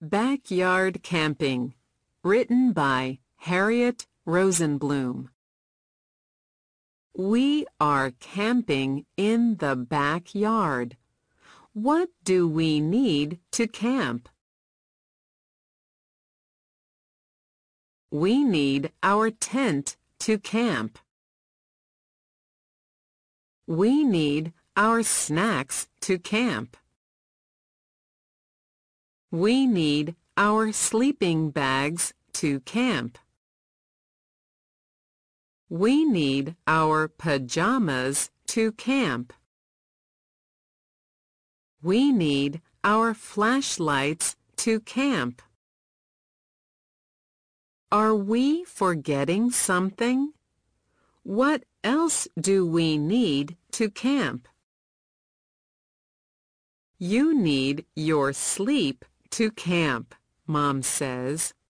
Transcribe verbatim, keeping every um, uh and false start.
Backyard Camping, written by Harriet Rosenblum. We are camping in the backyard. What do we need to camp? We need our tent to camp. We need our snacks to camp. We need our sleeping bags to camp. We need our pajamas to camp. We need our flashlights to camp. Are we forgetting something? What else do we need to camp? You need your sleep to camp, Mom says.